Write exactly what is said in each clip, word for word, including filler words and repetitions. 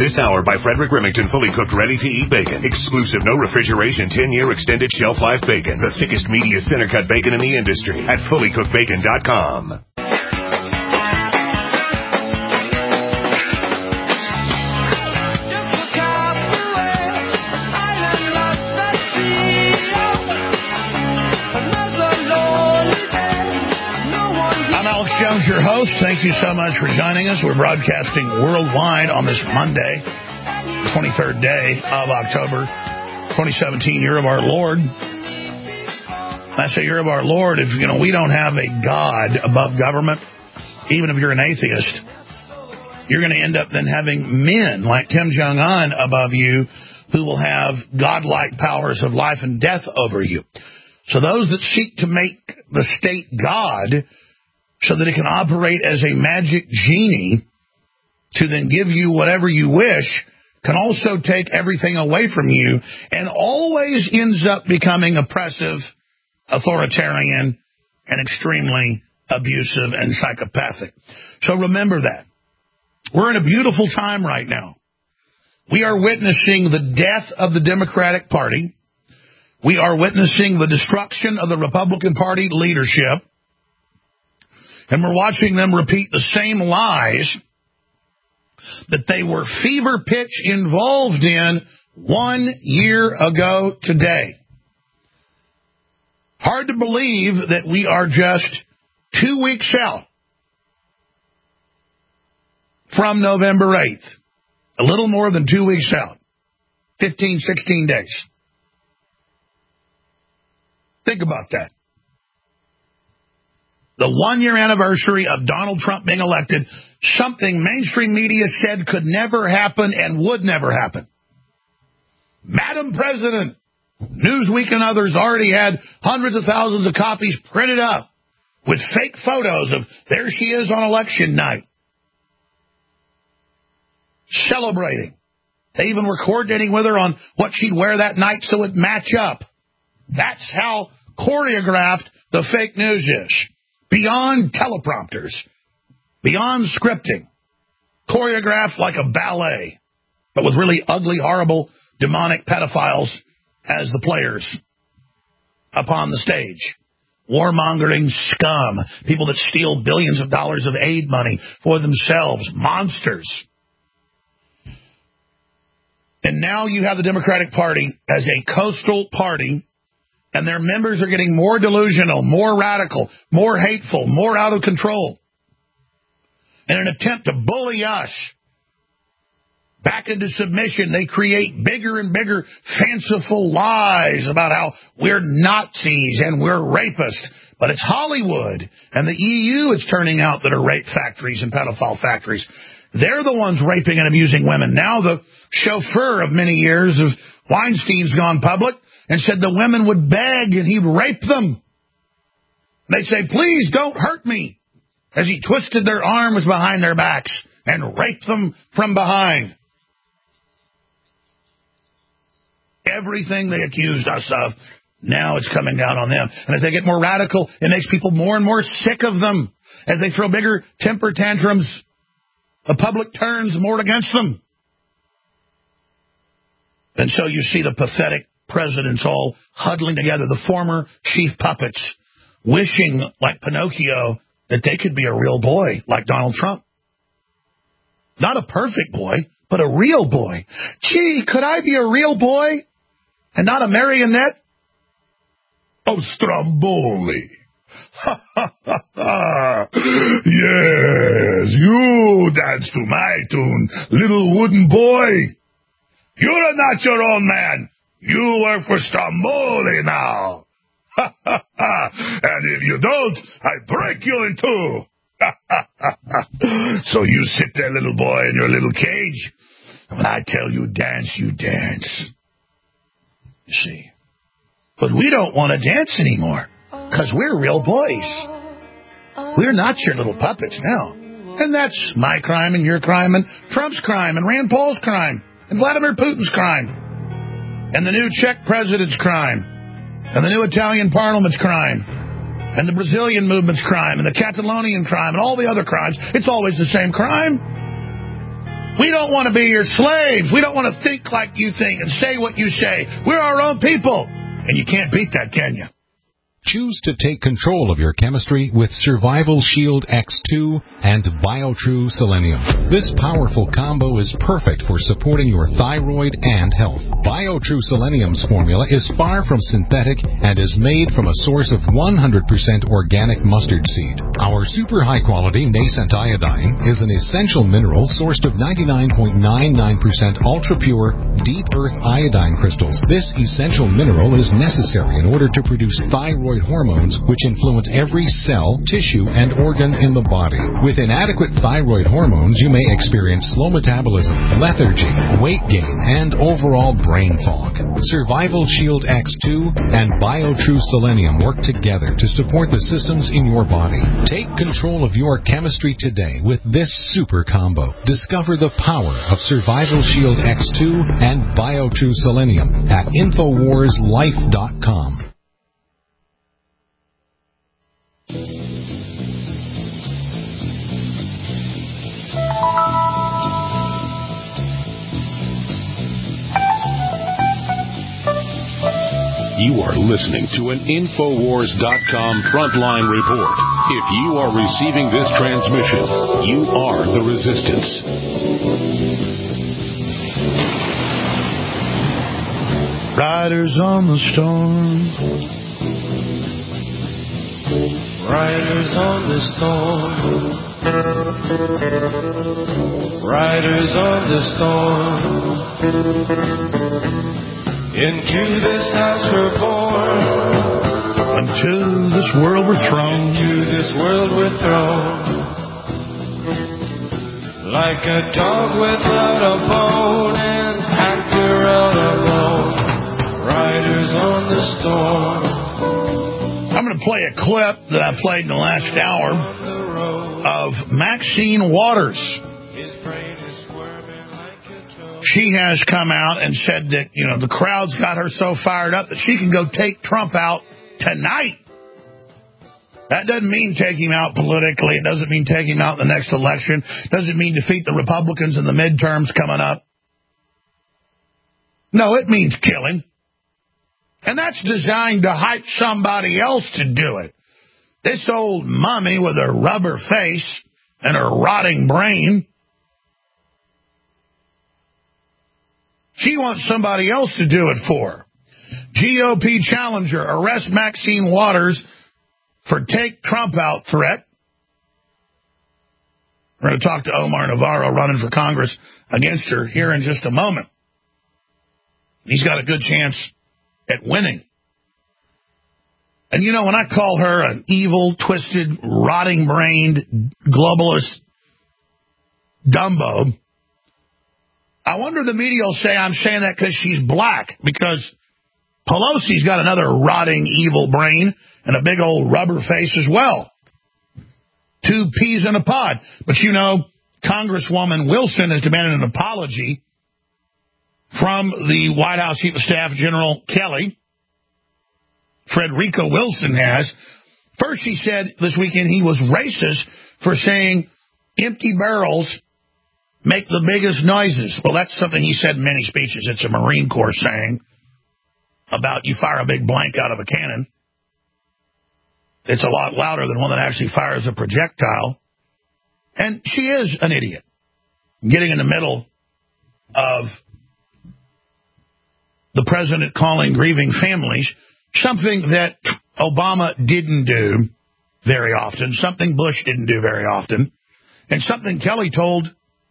This hour by Frederick Remington, fully cooked, ready-to-eat bacon. Exclusive, no refrigeration, ten-year extended shelf life bacon. The thickest, meatiest, center-cut bacon in the industry at fully cooked bacon dot com. Jones, your host. Thank you so much for joining us. We're broadcasting worldwide on this Monday, twenty-third day of October, twenty seventeen, year of our Lord. I say year of our Lord if, you know, we don't have a God above government, even if you're an atheist, you're going to end up then having men like Kim Jong-un above you who will have godlike powers of life and death over you. So those that seek to make the state God so that it can operate as a magic genie to then give you whatever you wish, can also take everything away from you and always ends up becoming oppressive, authoritarian, and extremely abusive and psychopathic. So remember that. We're in a beautiful time right now. We are witnessing the death of the Democratic Party. We are witnessing the destruction of the Republican Party leadership. And we're watching them repeat the same lies that they were fever pitch involved in one year ago today. Hard to believe that we are just two weeks out from November eighth. A little more than two weeks out. fifteen, sixteen days. Think about that. The one-year anniversary of Donald Trump being elected, something mainstream media said could never happen and would never happen. Madam President, Newsweek and others already had hundreds of thousands of copies printed up with fake photos of there she is on election night. Celebrating. They even were coordinating with her on what she'd wear that night so it'd match up. That's how choreographed the fake news is. Beyond teleprompters, beyond scripting, choreographed like a ballet, but with really ugly, horrible, demonic pedophiles as the players upon the stage. Warmongering scum, people that steal billions of dollars of aid money for themselves, monsters. And now you have the Democratic Party as a coastal party, and their members are getting more delusional, more radical, more hateful, more out of control. In an attempt to bully us back into submission, they create bigger and bigger fanciful lies about how we're Nazis and we're rapists. But it's Hollywood and the E U, it's turning out, that are rape factories and pedophile factories. They're the ones raping and abusing women. Now the chauffeur of many years of Weinstein's gone public and said the women would beg and he'd rape them. They'd say, please don't hurt me, as he twisted their arms behind their backs and raped them from behind. Everything they accused us of, now it's coming down on them. And as they get more radical, it makes people more and more sick of them. As they throw bigger temper tantrums, the public turns more against them. And so you see the pathetic presidents all huddling together, the former chief puppets, wishing, like Pinocchio, that they could be a real boy like Donald Trump. Not a perfect boy, but a real boy. Gee, could I be a real boy and not a marionette? Oh, Stromboli. Ha, ha, ha, ha. Yes, you dance to my tune, little wooden boy. You're not your own man. You work for Stromboli now. Ha, ha, ha. And if you don't, I break you in two. Ha, ha, ha, ha. So you sit there, little boy, in your little cage. And when I tell you dance, you dance. You see. But we don't want to dance anymore, because we're real boys. We're not your little puppets now. And that's my crime and your crime and Trump's crime and Rand Paul's crime and Vladimir Putin's crime. And the new Czech president's crime, and the new Italian parliament's crime, and the Brazilian movement's crime, and the Catalonian crime, and all the other crimes. It's always the same crime. We don't want to be your slaves. We don't want to think like you think and say what you say. We're our own people. And you can't beat that, can you? Choose to take control of your chemistry with Survival Shield X two and BioTrue Selenium. This powerful combo is perfect for supporting your thyroid and health. BioTrue Selenium's formula is far from synthetic and is made from a source of one hundred percent organic mustard seed. Our super high-quality nascent iodine is an essential mineral sourced of ninety-nine point nine nine percent ultra-pure, deep earth iodine crystals. This essential mineral is necessary in order to produce thyroid hormones, which influence every cell, tissue, and organ in the body. With inadequate thyroid hormones, you may experience slow metabolism, lethargy, weight gain, and overall brain fog. Survival Shield X two and BioTrue Selenium work together to support the systems in your body. Take control of your chemistry today with this super combo. Discover the power of Survival Shield X two and BioTrue Selenium at Infowars Life dot com. You are listening to an Infowars dot com frontline report. If you are receiving this transmission, you are the resistance. Riders on the storm. Riders on the storm. Riders on the storm. Into this house we're born. Unto this world we're thrown. Into this world we're thrown. Like a dog without a bone, an actor out alone. Riders on the storm. I'm going to play a clip that I played in the last hour of Maxine Waters. She has come out and said that, you know, the crowd's got her so fired up that she can go take Trump out tonight. That doesn't mean take him out politically. It doesn't mean take him out in the next election. It doesn't mean defeat the Republicans in the midterms coming up. No, it means kill him. And that's designed to hype somebody else to do it. This old mummy with her rubber face and her rotting brain, she wants somebody else to do it for her. G O P challenger arrests Maxine Waters for take Trump out threat. We're going to talk to Omar Navarro running for Congress against her here in just a moment. He's got a good chance at winning. And you know, when I call her an evil, twisted, rotting-brained, globalist Dumbo, I wonder the media will say I'm saying that because she's black, because Pelosi's got another rotting, evil brain and a big old rubber face as well. Two peas in a pod. But you know, Congresswoman Wilson has demanded an apology from the White House Chief of Staff General Kelly. Frederica Wilson has. First, he said this weekend he was racist for saying empty barrels make the biggest noises. Well, that's something he said in many speeches. It's a Marine Corps saying about you fire a big blank out of a cannon. It's a lot louder than one that actually fires a projectile. And she is an idiot, getting in the middle of the president calling grieving families, something that Obama didn't do very often, something Bush didn't do very often, and something Kelly told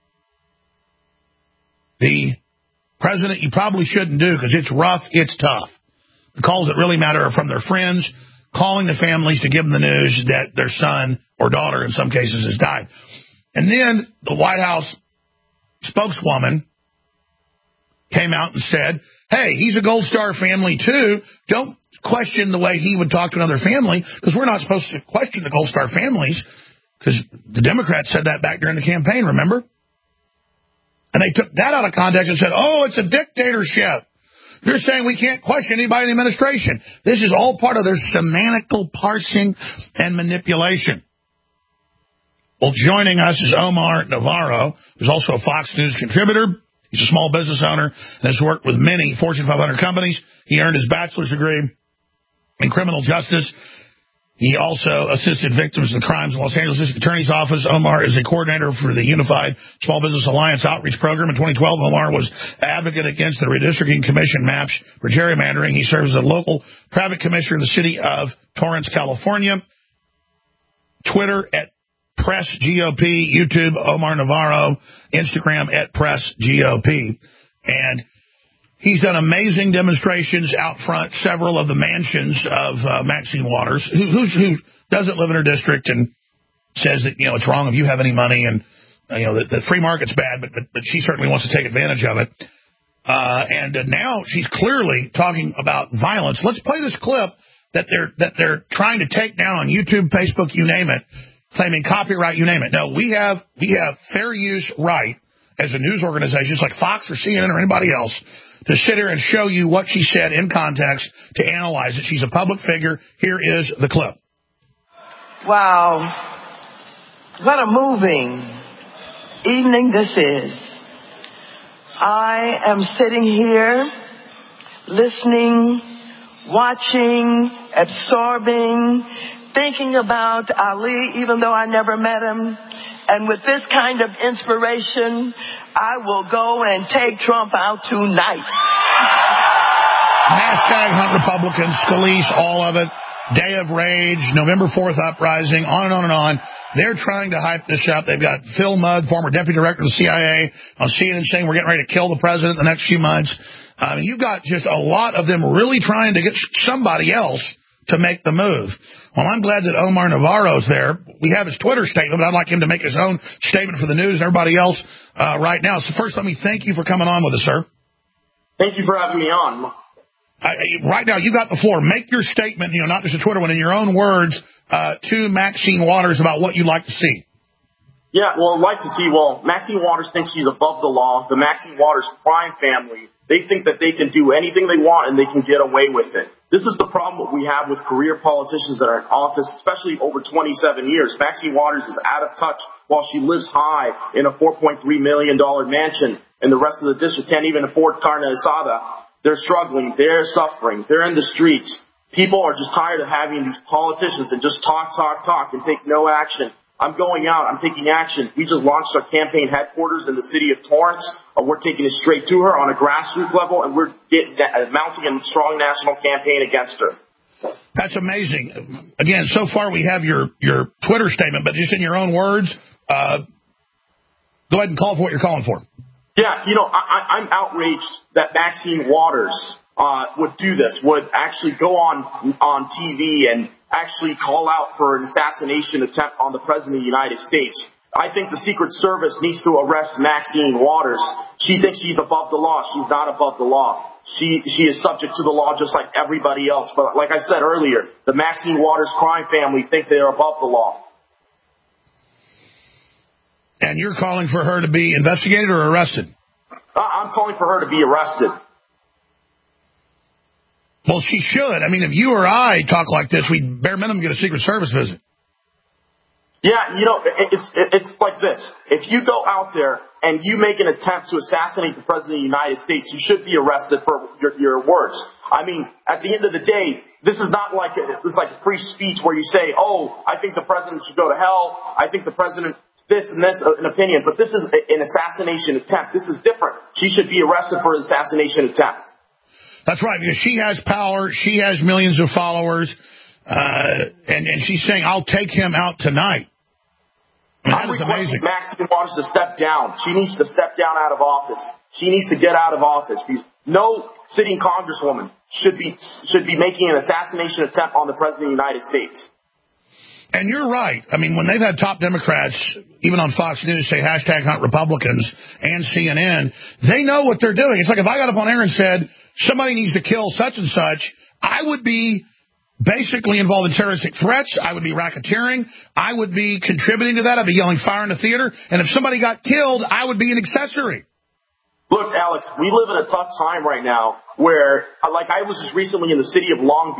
the president you probably shouldn't do because it's rough, it's tough. The calls that really matter are from their friends, calling the families to give them the news that their son or daughter, in some cases, has died. And then the White House spokeswoman came out and said, hey, he's a Gold Star family, too. Don't question the way he would talk to another family, because we're not supposed to question the Gold Star families, because the Democrats said that back during the campaign, remember? And they took that out of context and said, oh, it's a dictatorship. You're saying we can't question anybody in the administration. This is all part of their semantical parsing and manipulation. Well, joining us is Omar Navarro, who's also a Fox News contributor. He's a small business owner and has worked with many Fortune five hundred companies. He earned his bachelor's degree in criminal justice. He also assisted victims of the crimes in Los Angeles District Attorney's Office. Omar is a coordinator for the Unified Small Business Alliance Outreach Program. In twenty twelve, Omar was advocate against the Redistricting Commission maps for gerrymandering. He serves as a local private commissioner in the city of Torrance, California. Twitter at Press G O P, YouTube Omar Navarro, Instagram at Press G O P. And he's done amazing demonstrations out front, several of the mansions of uh, Maxine Waters, who, who's, who doesn't live in her district and says that, you know, it's wrong if you have any money and, uh, you know, that the free market's bad, but, but, but she certainly wants to take advantage of it. Uh, and uh, now she's clearly talking about violence. Let's play this clip that they're, that they're trying to take down on YouTube, Facebook, you name it, claiming copyright, you name it. No, we have we have fair use right as a news organization, just like Fox or C N N or anybody else, to sit here and show you what she said in context, to analyze it. She's a public figure. Here is the clip. Wow. What a moving evening this is. I am sitting here listening, watching, absorbing, thinking about Ali, even though I never met him. And with this kind of inspiration, I will go and take Trump out tonight. Hashtag Hunt Republicans, Scalise, all of it. Day of Rage, November fourth uprising, on and on and on. They're trying to hype this up. They've got Phil Mudd, former deputy director of the C I A, on C N N saying we're getting ready to kill the president in the next few months. I mean, you've got just a lot of them really trying to get somebody else to make the move. Well, I'm glad that Omar Navarro's there. We have his Twitter statement, but I'd like him to make his own statement for the news and everybody else uh, right now. So first, let me thank you for coming on with us, sir. Thank you for having me on. Uh, right now, you got the floor. Make your statement, you know, not just a Twitter one, in your own words, uh, to Maxine Waters about what you'd like to see. Yeah, well, I'd like to see, well, Maxine Waters thinks she's above the law. The Maxine Waters crime family, they think that they can do anything they want and they can get away with it. This is the problem that we have with career politicians that are in office, especially over twenty-seven years. Maxine Waters is out of touch while she lives high in a four point three million dollars mansion, and the rest of the district can't even afford carne asada. They're struggling. They're suffering. They're in the streets. People are just tired of having these politicians that just talk, talk, talk and take no action. I'm going out. I'm taking action. We just launched our campaign headquarters in the city of Torrance. Uh, we're taking it straight to her on a grassroots level, and we're getting, uh, mounting a strong national campaign against her. That's amazing. Again, so far we have your, your Twitter statement, but just in your own words, uh, go ahead and call for what you're calling for. Yeah, you know, I, I, I'm outraged that Maxine Waters uh, would do this, would actually go on on T V and actually call out for an assassination attempt on the President of the United States. I think the Secret Service needs to arrest Maxine Waters. She thinks she's above the law. She's not above the law. She she is subject to the law just like everybody else. But like I said earlier, the Maxine Waters crime family think they're above the law. And you're calling for her to be investigated or arrested? Uh, I'm calling for her to be arrested. Well, she should. I mean, if you or I talk like this, we'd bare minimum get a Secret Service visit. Yeah, you know, it's it's like this. If you go out there and you make an attempt to assassinate the President of the United States, you should be arrested for your, your words. I mean, at the end of the day, this is not like a, it's like free speech where you say, oh, I think the President should go to hell. I think the President this and this, an opinion. But this is an assassination attempt. This is different. She should be arrested for an assassination attempt. That's right, because she has power. She has millions of followers. Uh, and, and she's saying, I'll take him out tonight. I mean, I'm requesting Maxine Waters to step down. She needs to step down out of office. She needs to get out of office because no sitting congresswoman should be should be making an assassination attempt on the President of the United States. And you're right. I mean, when they've had top Democrats, even on Fox News, say hashtag Hunt Republicans and C N N, they know what they're doing. It's like if I got up on air and said, somebody needs to kill such and such, I would be basically involved in terroristic threats. I would be racketeering. I would be contributing to that. I'd be yelling fire in the theater. And if somebody got killed, I would be an accessory. Look, Alex, we live in a tough time right now where, like I was just recently in the city of Long Beach.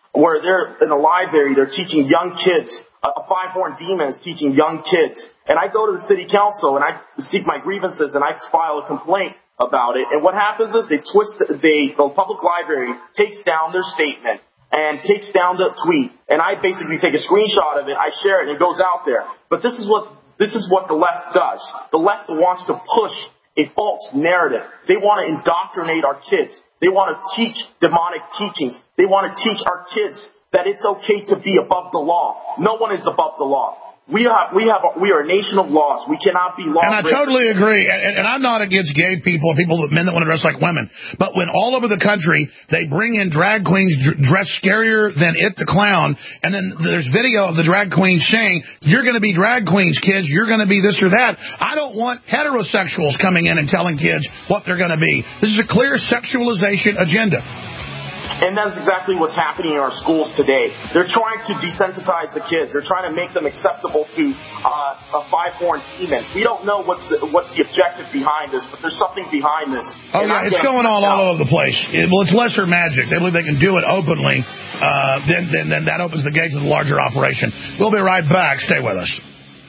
where they're in a library, they're teaching young kids. A five-horn demon is teaching young kids. And I go to the city council and I seek my grievances and I file a complaint about it. And what happens is they twist, they, the public library takes down their statement and takes down the tweet. And I basically take a screenshot of it, I share it, and it goes out there. But this is what, this is what the left does. The left wants to push a false narrative. They want to indoctrinate our kids. They want to teach demonic teachings. They want to teach our kids that it's okay to be above the law. No one is above the law. We have, we have, we are a nation of laws. We cannot be law. And I totally agree. And, and I'm not against gay people, people, men that want to dress like women. But when all over the country they bring in drag queens dressed scarier than It the Clown, and then there's video of the drag queens saying, "You're going to be drag queens, kids. You're going to be this or that." I don't want heterosexuals coming in and telling kids what they're going to be. This is a clear sexualization agenda. And that's exactly what's happening in our schools today. They're trying to desensitize the kids. They're trying to make them acceptable to uh, a five-horn demon. We don't know what's the, what's the objective behind this, but there's something behind this. Oh, yeah, it's going on all over the place. It, well, it's lesser magic. They believe they can do it openly. Uh, then, then, then that opens the gates of the larger operation. We'll be right back. Stay with us.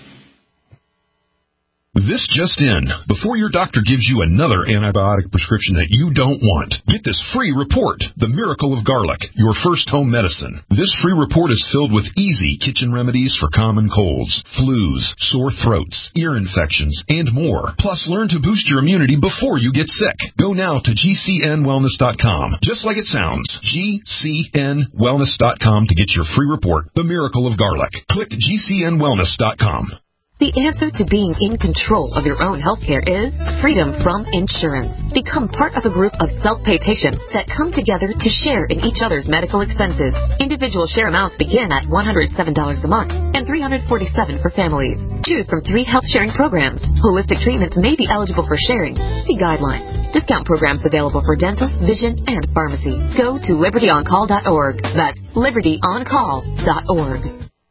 This just in. Before your doctor gives you another antibiotic prescription that you don't want, get this free report, The Miracle of Garlic, your first home medicine. This free report is filled with easy kitchen remedies for common colds, flus, sore throats, ear infections, and more. Plus, learn to boost your immunity before you get sick. Go now to G C N wellness dot com, just like it sounds, G C N wellness dot com to get your free report, The Miracle of Garlic. Click G C N wellness dot com. The answer to being in control of your own healthcare is freedom from insurance. Become part of a group of self-pay patients that come together to share in each other's medical expenses. Individual share amounts begin at one hundred seven dollars a month and three hundred forty-seven dollars for families. Choose from three health sharing programs. Holistic treatments may be eligible for sharing. See guidelines. Discount programs available for dental, vision, and pharmacy. Go to liberty on call dot org. That's liberty on call dot org.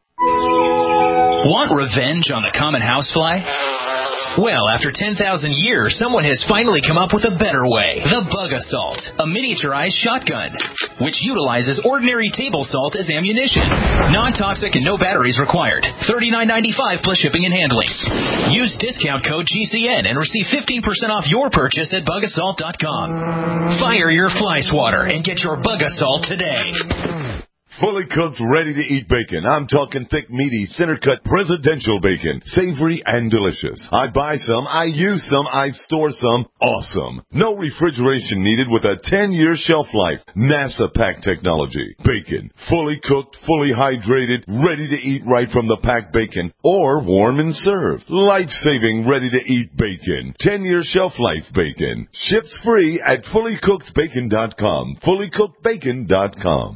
Want revenge on the common housefly? Well, after ten thousand years, someone has finally come up with a better way. The Bug Assault, a miniaturized shotgun, which utilizes ordinary table salt as ammunition. Non-toxic and no batteries required. thirty-nine ninety-five plus shipping and handling. Use discount code G C N and receive fifteen percent off your purchase at bug assault dot com. Fire your fly swatter and get your Bug Assault today. Fully cooked, ready-to-eat bacon. I'm talking thick, meaty, center-cut presidential bacon. Savory and delicious. I buy some, I use some, I store some. Awesome. No refrigeration needed with a ten-year shelf life. NASA pack technology. Bacon. Fully cooked, fully hydrated, ready to eat right from the packed bacon. Or warm and served. Life-saving, ready-to-eat bacon. ten-year shelf life bacon. Ships free at fully cooked bacon dot com. fully cooked bacon dot com.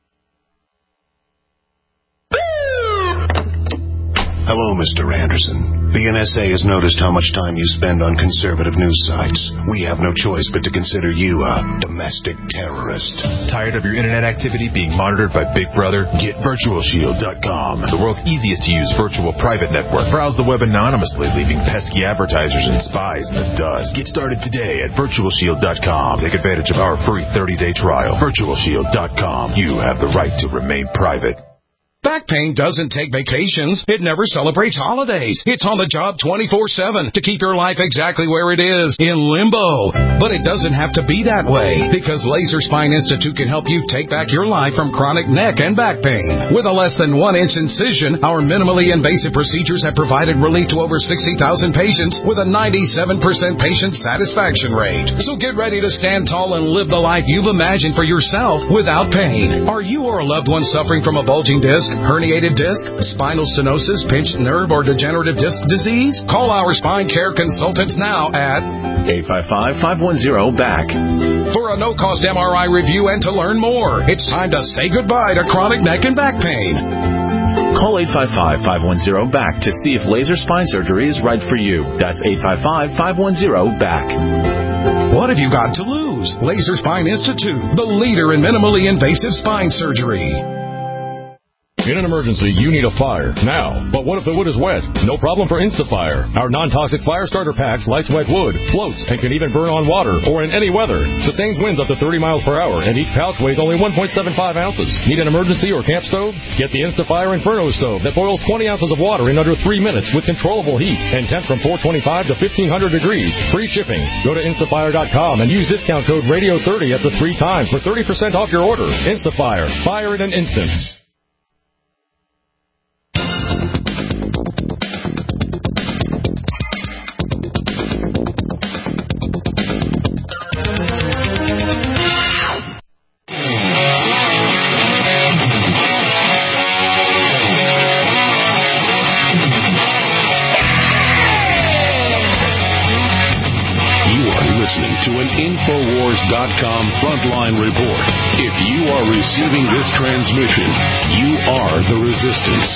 Hello, Mister Anderson. The N S A has noticed how much time you spend on conservative news sites. We have no choice but to consider you a domestic terrorist. Tired of your internet activity being monitored by Big Brother? Get virtual shield dot com, the world's easiest to use virtual private network. Browse the web anonymously, leaving pesky advertisers and spies in the dust. Get started today at virtual shield dot com. Take advantage of our free thirty-day trial. virtual shield dot com. You have the right to remain private. Back pain doesn't take vacations. It never celebrates holidays. It's on the job twenty-four seven to keep your life exactly where it is, in limbo. But it doesn't have to be that way, because Laser Spine Institute can help you take back your life from chronic neck and back pain. With a less than one inch incision, our minimally invasive procedures have provided relief to over sixty thousand patients with a ninety-seven percent patient satisfaction rate. So get ready to stand tall and live the life you've imagined for yourself without pain. Are you or a loved one suffering from a bulging disc, herniated disc, spinal stenosis, pinched nerve, or degenerative disc disease? Call our spine care consultants now at eight five five, five one zero, B A C for a no-cost M R I review and to learn more. It's time to say goodbye to chronic neck and back pain. Call eight five five, five one zero, B A C to see if laser spine surgery is right for you. That's eight five five, five one zero, B A C. What have you got to lose? Laser Spine Institute, the leader in minimally invasive spine surgery. In an emergency, you need a fire now. But what if the wood is wet? No problem for InstaFire. Our non-toxic fire starter packs lights wet wood, floats, and can even burn on water or in any weather. Sustains winds up to thirty miles per hour, and each pouch weighs only one point seven five ounces. Need an emergency or camp stove? Get the InstaFire Inferno stove that boils twenty ounces of water in under three minutes with controllable heat and temp from four twenty-five to fifteen hundred degrees. Free shipping. Go to instafire dot com and use discount code radio thirty at the three times for thirty percent off your order. InstaFire. Fire in an instant. To an Infowars dot com frontline report. If you are receiving this transmission, you are the resistance.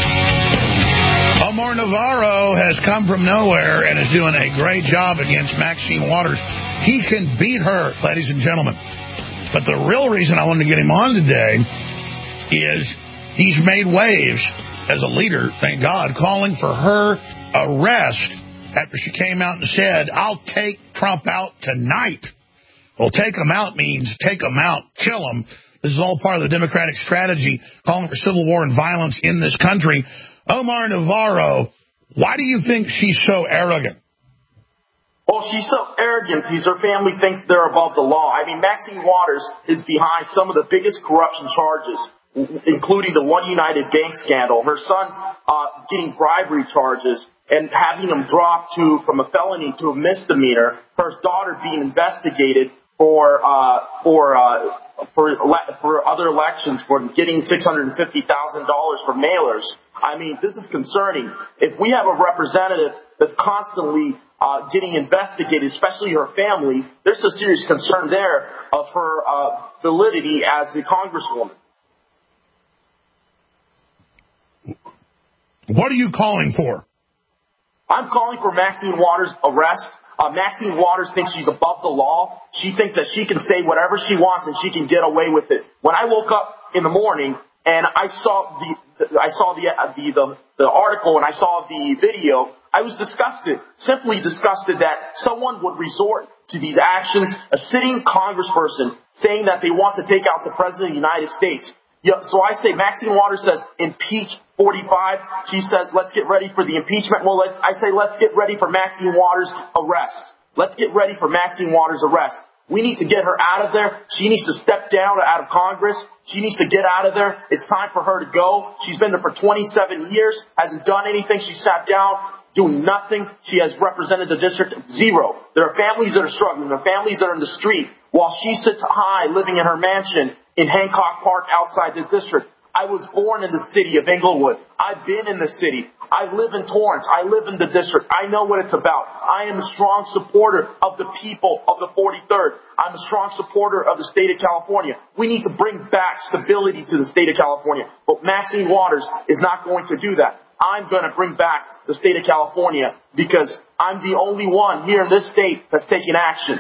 Omar Navarro has come from nowhere and is doing a great job against Maxine Waters. He can beat her, ladies and gentlemen. But the real reason I wanted to get him on today is he's made waves as a leader, thank God, calling for her arrest after she came out and said, I'll take Trump out tonight. Well, take him out means take him out, kill him. This is all part of the Democratic strategy, calling for civil war and violence in this country. Omar Navarro, why do you think she's so arrogant? Well, she's so arrogant because her family thinks they're above the law. I mean, Maxine Waters is behind some of the biggest corruption charges, including the One United Bank scandal. Her son uh, getting bribery charges and having him dropped to from a felony to a misdemeanor. Her daughter being investigated for uh, for uh, for for other elections for getting six hundred fifty thousand dollars for mailers. I mean, this is concerning. If we have a representative that's constantly uh, getting investigated, especially her family, there's a serious concern there of her uh, validity as a congresswoman. What are you calling for? I'm calling for Maxine Waters' arrest. Uh, Maxine Waters thinks she's above the law. She thinks that she can say whatever she wants and she can get away with it. When I woke up in the morning and I saw the, I saw the, uh, the, the, the article and I saw the video, I was disgusted, simply disgusted that someone would resort to these actions, a sitting congressperson saying that they want to take out the President of the United States. Yeah, so I say, Maxine Waters says, impeach forty-five. She says, let's get ready for the impeachment. Well, let's, I say, let's get ready for Maxine Waters' arrest. Let's get ready for Maxine Waters' arrest. We need to get her out of there. She needs to step down out of Congress. She needs to get out of there. It's time for her to go. She's been there for twenty-seven years, hasn't done anything. She sat down, doing nothing. She has represented the district zero. There are families that are struggling. There are families that are in the street while she sits high living in her mansion in Hancock Park outside the district. I was born in the city of Inglewood. I've been in the city. I live in Torrance. I live in the district. I know what it's about. I am a strong supporter of the people of the forty-third. I'm a strong supporter of the state of California. We need to bring back stability to the state of California. But Maxine Waters is not going to do that. I'm going to bring back the state of California because I'm the only one here in this state that's taking action.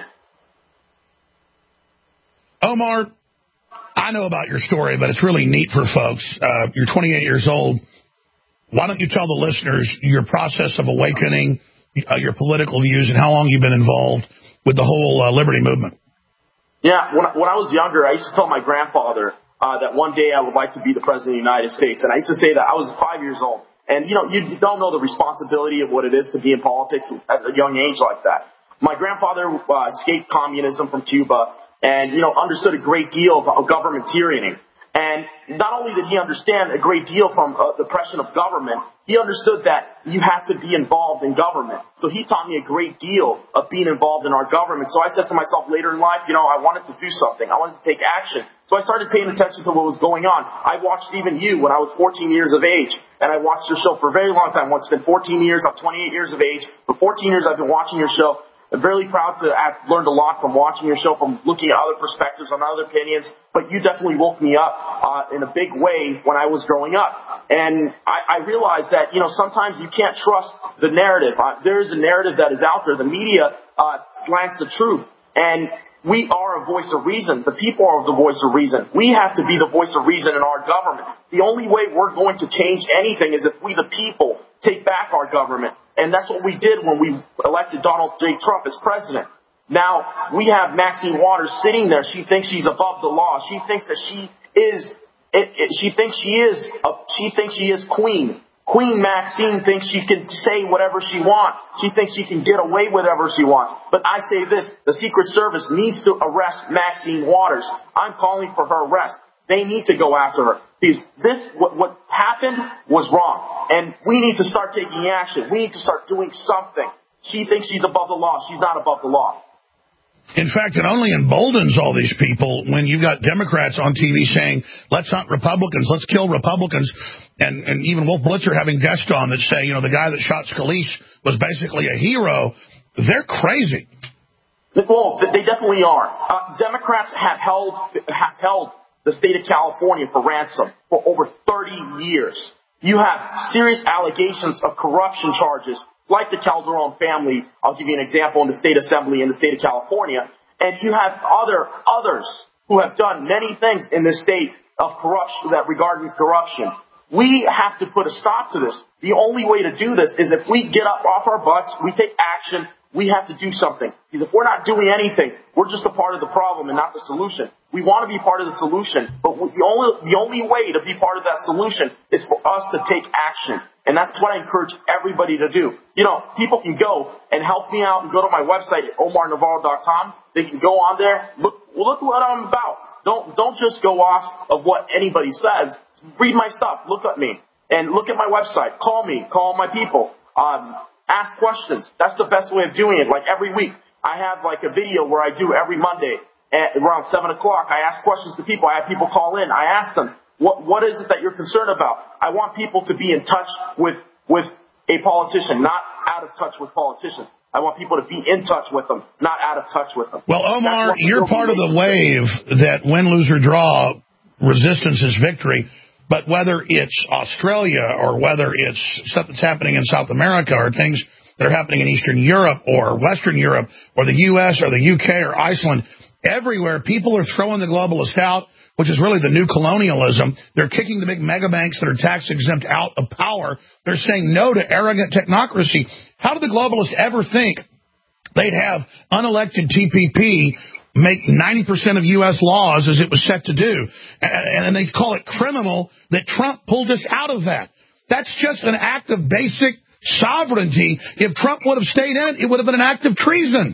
Omar, I know about your story, but it's really neat for folks. Uh, you're twenty-eight years old. Why don't you tell the listeners your process of awakening, uh, your political views, and how long you've been involved with the whole uh, liberty movement? Yeah, when, when I was younger, I used to tell my grandfather uh, that one day I would like to be the President of the United States. And I used to say that I was five years old. And, you know, you don't know the responsibility of what it is to be in politics at a young age like that. My grandfather uh, escaped communism from Cuba and, you know, understood a great deal of government tyranny. And not only did he understand a great deal from uh, the oppression of government, he understood that you have to be involved in government. So he taught me a great deal of being involved in our government. So I said to myself later in life, you know, I wanted to do something. I wanted to take action. So I started paying attention to what was going on. I watched even you when I was fourteen years of age. And I watched your show for a very long time. Once it's been fourteen years, I'm twenty-eight years of age. For fourteen years, I've been watching your show. I'm really proud to have learned a lot from watching your show, from looking at other perspectives on other opinions. But you definitely woke me up uh, in a big way when I was growing up. And I, I realized that, you know, sometimes you can't trust the narrative. Uh, there is a narrative that is out there. The media uh, slants the truth. And we are a voice of reason. The people are the voice of reason. We have to be the voice of reason in our government. The only way we're going to change anything is if we, the people, take back our government. And that's what we did when we elected Donald J. Trump as president. Now, we have Maxine Waters sitting there. She thinks she's above the law. She thinks that she is, it, it, she thinks she is, a, she thinks she is queen. Queen Maxine thinks she can say whatever she wants. She thinks she can get away with whatever she wants. But I say this, the Secret Service needs to arrest Maxine Waters. I'm calling for her arrest. They need to go after her. Because this, what, what happened was wrong. And we need to start taking action. We need to start doing something. She thinks she's above the law. She's not above the law. In fact, it only emboldens all these people when you've got Democrats on T V saying, let's hunt Republicans, let's kill Republicans, and, and even Wolf Blitzer having guests on that say, you know, the guy that shot Scalise was basically a hero. They're crazy. Well, they definitely are. Uh, Democrats have held have held the state of California for ransom for over thirty years. You have serious allegations of corruption charges, like the Calderon family. I'll give you an example in the state assembly in the state of California. And you have other others who have done many things in this state of corruption, that regarding corruption. We have to put a stop to this. The only way to do this is if we get up off our butts, we take action, we have to do something. Because if we're not doing anything, we're just a part of the problem and not the solution. We want to be part of the solution, but the only, the only way to be part of that solution is for us to take action. And that's what I encourage everybody to do. You know, people can go and help me out and go to my website at omar navarro dot com. They can go on there. Look, look what I'm about. Don't, don't just go off of what anybody says. Read my stuff. Look at me and look at my website. Call me. Call my people. Um, ask questions. That's the best way of doing it. Like every week, I have like a video where I do every Monday at around seven o'clock. I ask questions to people. I have people call in. I ask them, what, what is it that you're concerned about? I want people to be in touch with, with a politician, not out of touch with politicians. I want people to be in touch with them, not out of touch with them. Well, Omar, you're part of the wave that win, lose, or draw, resistance is victory. But whether it's Australia or whether it's stuff that's happening in South America or things that are happening in Eastern Europe or Western Europe or the U S or the U K or Iceland, everywhere people are throwing the globalists out, which is really the new colonialism. They're kicking the big mega banks that are tax exempt out of power. They're saying no to arrogant technocracy. How did the globalists ever think they'd have unelected T P P make ninety percent of U S laws as it was set to do? And, and they call it criminal that Trump pulled us out of that. That's just an act of basic sovereignty. If Trump would have stayed in it, it would have been an act of treason.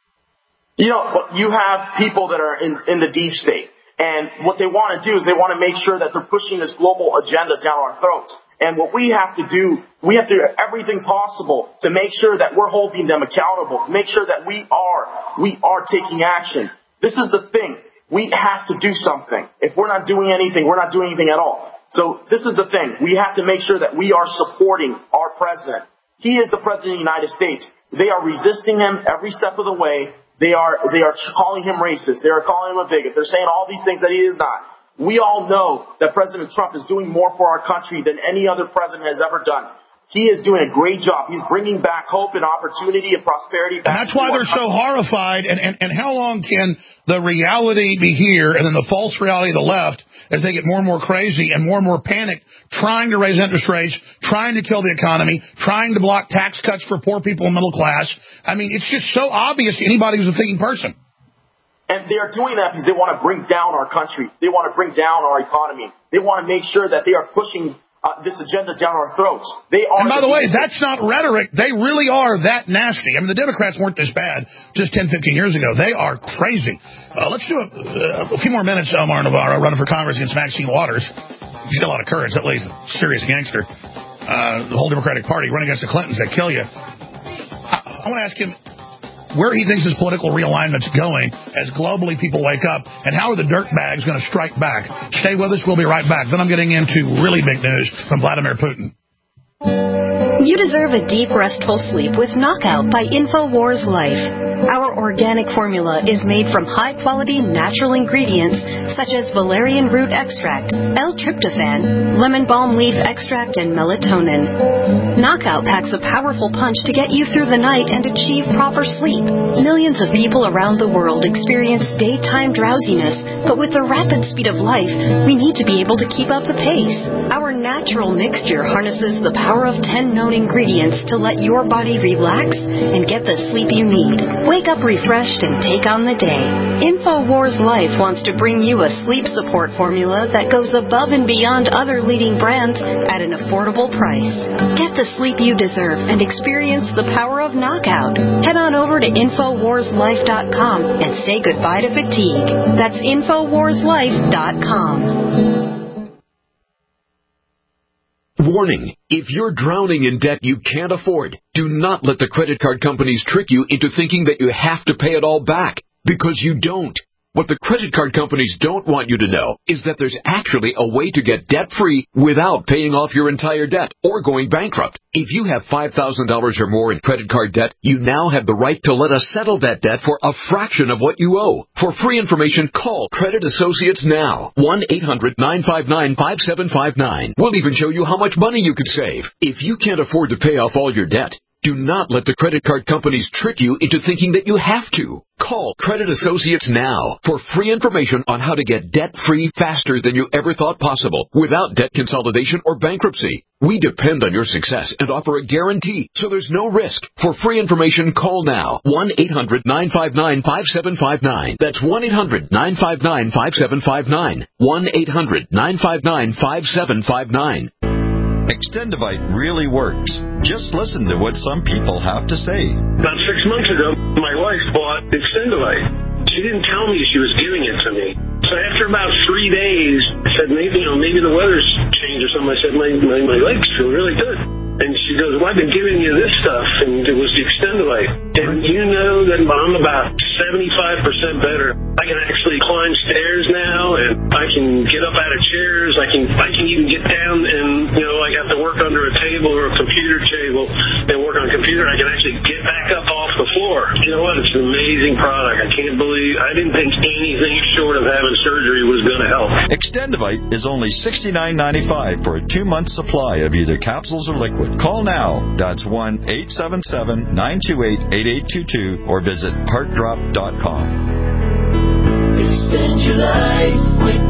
You know, you have people that are in, in the deep state. And what they want to do is they want to make sure that they're pushing this global agenda down our throats. And what we have to do, we have to do everything possible to make sure that we're holding them accountable, make sure that we are, we are taking action. This is the thing. We have to do something. If we're not doing anything, we're not doing anything at all. So this is the thing. We have to make sure that we are supporting our president. He is the president of the United States. They are resisting him every step of the way. They are, they are calling him racist. They are calling him a bigot. They're saying all these things that he is not. We all know that President Trump is doing more for our country than any other president has ever done. He is doing a great job. He's bringing back hope and opportunity and prosperity back. And that's why they're so horrified. And, and, and how long can the reality be here and then the false reality of the left as they get more and more crazy and more and more panicked, trying to raise interest rates, trying to kill the economy, trying to block tax cuts for poor people and middle class? I mean, it's just so obvious to anybody who's a thinking person. And they are doing that because they want to bring down our country. They want to bring down our economy. They want to make sure that they are pushing uh, this agenda down our throats. They are. And by the, the way, that's not rhetoric. They really are that nasty. I mean, the Democrats weren't this bad just ten, fifteen years ago. They are crazy. Uh, let's do a, uh, a few more minutes, Omar Navarro, running for Congress against Maxine Waters. He's got a lot of courage. That lady's a serious gangster. Uh, the whole Democratic Party running against the Clintons that kill you. I, I want to ask him where he thinks his political realignment's going as globally people wake up, and how are the dirtbags going to strike back? Stay with us. We'll be right back. Then I'm getting into really big news from Vladimir Putin. You deserve a deep, restful sleep with Knockout by InfoWars Life. Our organic formula is made from high-quality natural ingredients such as valerian root extract, L-tryptophan, lemon balm leaf extract, and melatonin. Knockout packs a powerful punch to get you through the night and achieve proper sleep. Millions of people around the world experience daytime drowsiness, but with the rapid speed of life, we need to be able to keep up the pace. Our natural mixture harnesses the power of ten known ingredients to let your body relax and get the sleep you need. Wake up refreshed and take on the day. InfoWars Life wants to bring you a sleep support formula that goes above and beyond other leading brands at an affordable price. Get the sleep you deserve and experience the power of knockout. Head on over to infowars life dot com and say goodbye to fatigue. That's infowars life dot com. Warning, if you're drowning in debt you can't afford, do not let the credit card companies trick you into thinking that you have to pay it all back, because you don't. What the credit card companies don't want you to know is that there's actually a way to get debt-free without paying off your entire debt or going bankrupt. If you have five thousand dollars or more in credit card debt, you now have the right to let us settle that debt for a fraction of what you owe. For free information, call Credit Associates now. one eight hundred nine five nine five seven five nine. We'll even show you how much money you could save. If you can't afford to pay off all your debt, do not let the credit card companies trick you into thinking that you have to. Call Credit Associates now for free information on how to get debt-free faster than you ever thought possible without debt consolidation or bankruptcy. We depend on your success and offer a guarantee, so there's no risk. For free information, call now. one eight hundred nine five nine five seven five nine. That's one eight hundred nine five nine five seven five nine. one eight hundred nine five nine five seven five nine. Extendivite really works. Just listen to what some people have to say. About six months ago, my wife bought Extendivite. She didn't tell me she was giving it to me. So after about three days, I said, maybe, you know, maybe the weather's changed or something. I said, my, my, my legs feel really good. And she goes, well, I've been giving you this stuff, and it was the Extendivite. And you know that I'm about seventy-five percent better. I can actually climb stairs now, and I can get up out of chairs. I can I can even get down, and, you know, I have to work under a table or a computer table and work on a computer. I can actually get back up off the floor. You know what? It's an amazing product. I can't believe, I didn't think anything short of having surgery was going to help. Extendivite is only sixty-nine ninety-five for a two-month supply of either capsules or liquid. Call now. That's one eight seven seven nine two eight eight eight two two or visit heart drop dot com. Extend your life with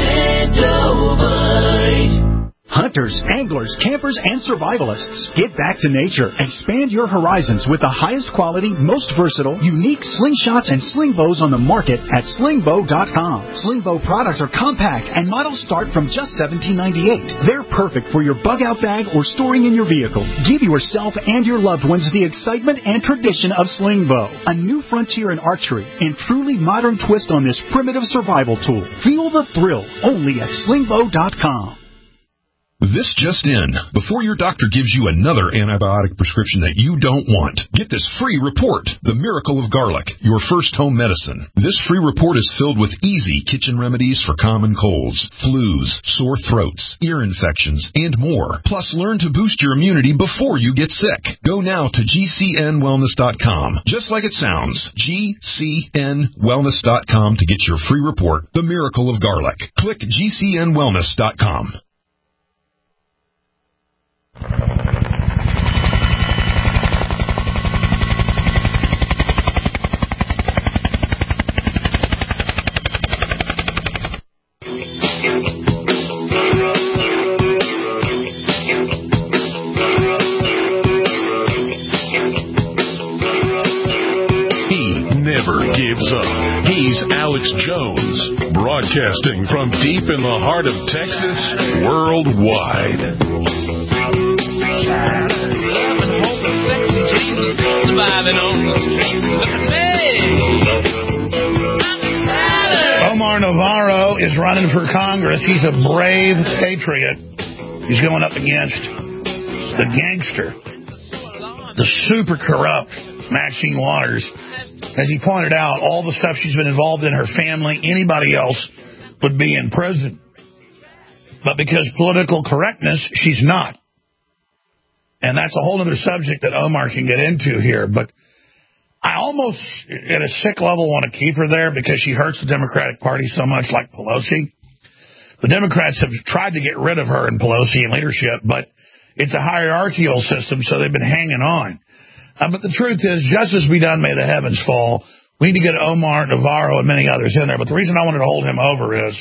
Extendivite. Hunters, anglers, campers, and survivalists, get back to nature. Expand your horizons with the highest quality, most versatile, unique slingshots and sling bows on the market at sling bow dot com. Sling bow products are compact and models start from just seventeen ninety-eight. They're perfect for your bug-out bag or storing in your vehicle. Give yourself and your loved ones the excitement and tradition of sling bow, a new frontier in archery and truly modern twist on this primitive survival tool. Feel the thrill only at sling bow dot com. This just in. Before your doctor gives you another antibiotic prescription that you don't want, get this free report, The Miracle of Garlic, your first home medicine. This free report is filled with easy kitchen remedies for common colds, flus, sore throats, ear infections, and more. Plus, learn to boost your immunity before you get sick. Go now to G C N wellness dot com. Just like it sounds, G C N wellness dot com to get your free report, The Miracle of Garlic. Click G C N wellness dot com. Gives up. He's Alex Jones, broadcasting from deep in the heart of Texas, worldwide. Omar Navarro is running for Congress. He's a brave patriot. He's going up against the gangster, the super corrupt Maxine Waters. As he pointed out, all the stuff she's been involved in, her family, anybody else would be in prison. But because political correctness, she's not. And that's a whole other subject that Omar can get into here. But I almost, at a sick level, want to keep her there because she hurts the Democratic Party so much, like Pelosi. The Democrats have tried to get rid of her and Pelosi in leadership, but it's a hierarchical system, so they've been hanging on. Uh, but the truth is, justice be done, may the heavens fall. We need to get Omar Navarro and many others in there. But the reason I wanted to hold him over is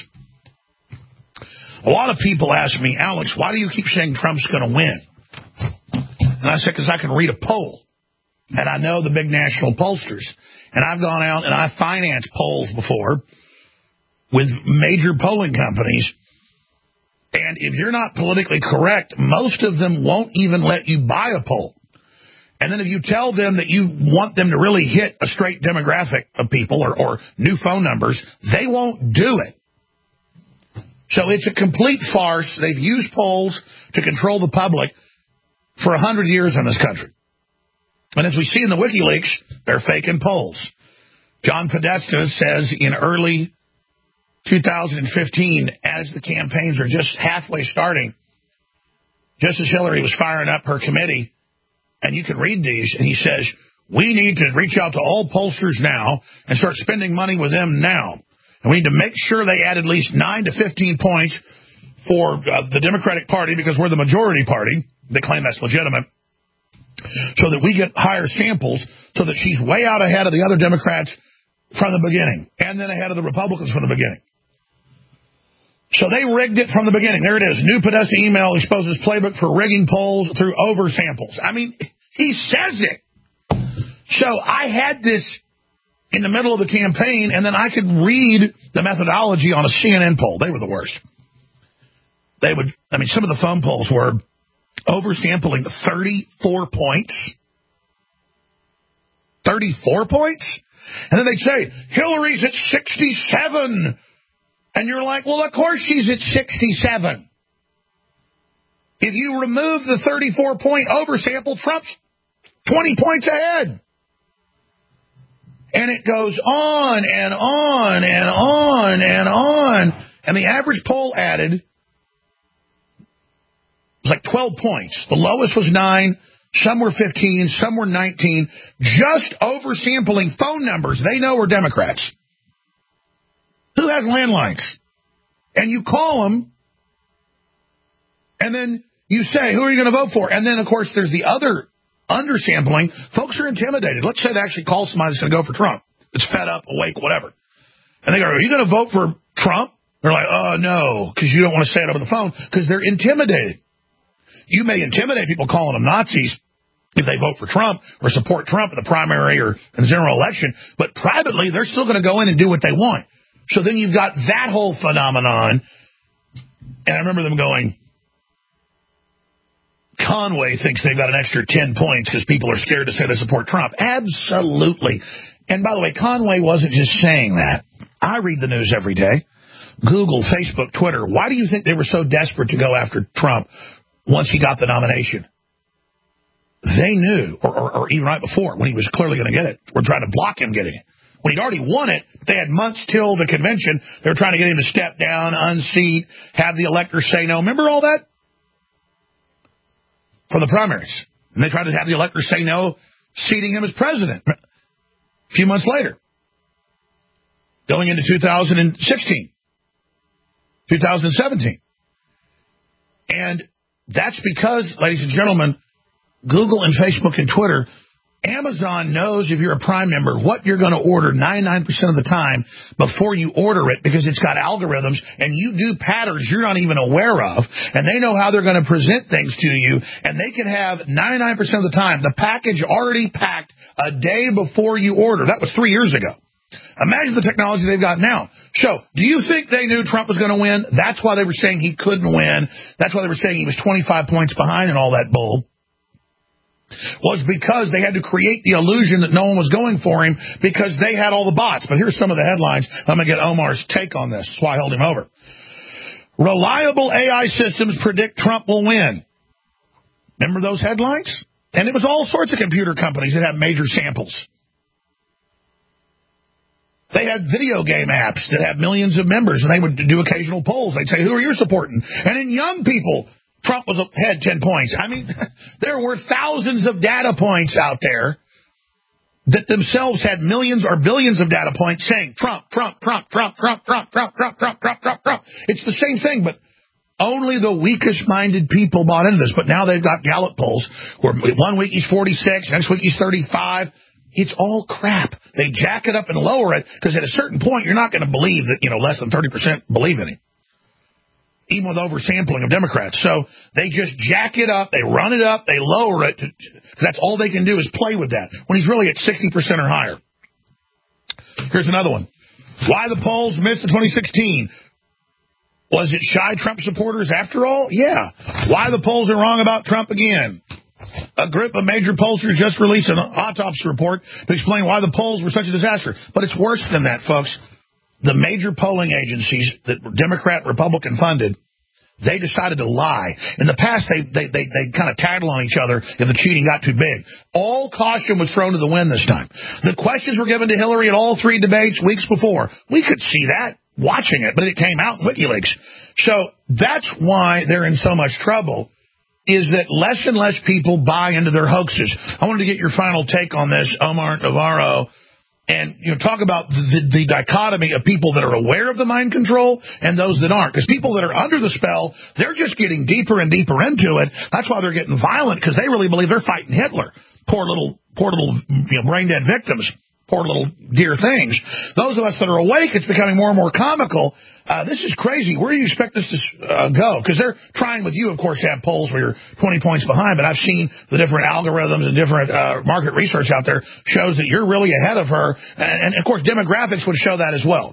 a lot of people ask me, Alex, why do you keep saying Trump's going to win? And I said, because I can read a poll. And I know the big national pollsters. And I've gone out and I've financed polls before with major polling companies. And if you're not politically correct, most of them won't even let you buy a poll. And then if you tell them that you want them to really hit a straight demographic of people or, or new phone numbers, they won't do it. So it's a complete farce. They've used polls to control the public for a hundred years in this country. And as we see in the WikiLeaks, they're faking polls. John Podesta says in early two thousand fifteen, as the campaigns are just halfway starting, just as Hillary was firing up her committee, and you can read these, and he says, we need to reach out to all pollsters now and start spending money with them now. And we need to make sure they add at least nine to fifteen points for uh, the Democratic Party because we're the majority party. They claim that's legitimate. So that we get higher samples so that she's way out ahead of the other Democrats from the beginning and then ahead of the Republicans from the beginning. So they rigged it from the beginning. There it is. New Podesta email exposes playbook for rigging polls through oversamples. I mean, he says it. So I had this in the middle of the campaign, and then I could read the methodology on a C N N poll. They were the worst. They would, I mean, some of the phone polls were oversampling thirty-four points. thirty-four points? And then they'd say, Hillary's at sixty-seven. And you're like, well, of course she's at sixty-seven. If you remove the thirty-four point oversample, Trump's twenty points ahead. And it goes on and on and on and on. And the average poll added was like twelve points. The lowest was nine. Some were fifteen. Some were nineteen. Just oversampling phone numbers they know are Democrats. Who has landlines? And you call them, and then you say, who are you going to vote for? And then, of course, there's the other undersampling. Folks are intimidated. Let's say they actually call somebody that's going to go for Trump. It's fed up, awake, whatever. And they go, are you going to vote for Trump? They're like, oh, no, because you don't want to say it over the phone, because they're intimidated. You may intimidate people calling them Nazis if they vote for Trump or support Trump in the primary or in the general election, but privately, they're still going to go in and do what they want. So then you've got that whole phenomenon, and I remember them going, Conway thinks they've got an extra ten points because people are scared to say they support Trump. Absolutely. And by the way, Conway wasn't just saying that. I read the news every day. Google, Facebook, Twitter. Why do you think they were so desperate to go after Trump once he got the nomination? They knew, or, or, or even right before, when he was clearly going to get it, or trying to block him getting it. When he'd already won it, they had months till the convention. They were trying to get him to step down, unseat, have the electors say no. Remember all that? For the primaries. And they tried to have the electors say no, seating him as president. A few months later. Going into two thousand sixteen. two thousand seventeen. And that's because, ladies and gentlemen, Google and Facebook and Twitter, Amazon knows if you're a Prime member what you're going to order ninety-nine percent of the time before you order it, because it's got algorithms and you do patterns you're not even aware of, and they know how they're going to present things to you, and they can have ninety-nine percent of the time the package already packed a day before you order. That was three years ago. Imagine the technology they've got now. So, do you think they knew Trump was going to win? That's why they were saying he couldn't win. That's why they were saying he was twenty-five points behind and all that bull. Was because they had to create the illusion that no one was going for him because they had all the bots. But here's some of the headlines. I'm going to get Omar's take on this. That's why I held him over. Reliable A I systems predict Trump will win. Remember those headlines? And it was all sorts of computer companies that had major samples. They had video game apps that had millions of members, and they would do occasional polls. They'd say, who are you supporting? And in young people, Trump was ahead ten points. I mean, there were thousands of data points out there that themselves had millions or billions of data points saying Trump, Trump, Trump, Trump, Trump, Trump, Trump, Trump, Trump, Trump, Trump, Trump. It's the same thing, but only the weakest-minded people bought into this. But now they've got Gallup polls where one week he's forty-six, next week he's thirty-five. It's all crap. They jack it up and lower it because at a certain point you're not going to believe that, you know, less than thirty percent believe in him, even with oversampling of Democrats. So they just jack it up, they run it up, they lower it, because that's all they can do is play with that, when he's really at sixty percent or higher. Here's another one. Why the polls missed the twenty sixteen. Was it shy Trump supporters after all? Yeah. Why the polls are wrong about Trump again. A group of major pollsters just released an autopsy report to explain why the polls were such a disaster. But it's worse than that, folks. The major polling agencies that were Democrat, Republican funded, they decided to lie. In the past, they they they, they kind of tattled on each other if the cheating got too big. All caution was thrown to the wind this time. The questions were given to Hillary at all three debates weeks before. We could see that watching it, but it came out in WikiLeaks. So that's why they're in so much trouble, is that less and less people buy into their hoaxes. I wanted to get your final take on this, Omar Navarro. And, you know, talk about the, the dichotomy of people that are aware of the mind control and those that aren't. Because people that are under the spell, they're just getting deeper and deeper into it. That's why they're getting violent, because they really believe they're fighting Hitler. Poor little, poor little, you know, brain-dead victims. Poor little dear things. Those of us that are awake, it's becoming more and more comical. Uh, this is crazy. Where do you expect this to uh, go? Because they're trying with you, of course, to have polls where you're twenty points behind, but I've seen the different algorithms and different uh, market research out there shows that you're really ahead of her. And, and, of course, demographics would show that as well.